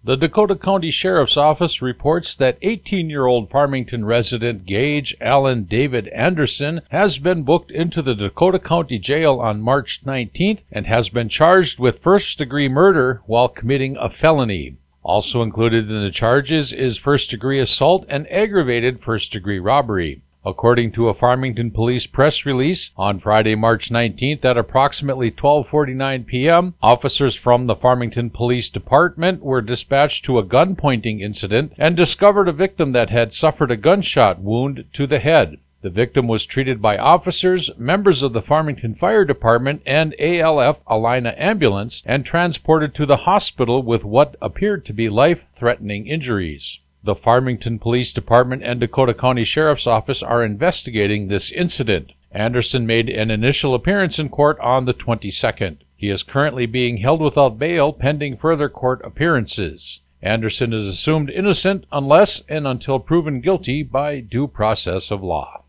The Dakota County Sheriff's Office reports that 18-year-old Farmington resident Gage Allen David Anderson has been booked into the Dakota County Jail on March 19th and has been charged with first-degree murder while committing a felony. Also included in the charges is first-degree assault and aggravated first-degree robbery. According to a Farmington police press release, on Friday, March 19th at approximately 12:49 p.m., officers from the Farmington Police Department were dispatched to a gun-pointing incident and discovered a victim that had suffered a gunshot wound to the head. The victim was treated by officers, members of the Farmington Fire Department, and ALF Alina Ambulance and transported to the hospital with what appeared to be life-threatening injuries. The Farmington Police Department and Dakota County Sheriff's Office are investigating this incident. Anderson made an initial appearance in court on the 22nd. He is currently being held without bail pending further court appearances. Anderson is assumed innocent unless and until proven guilty by due process of law.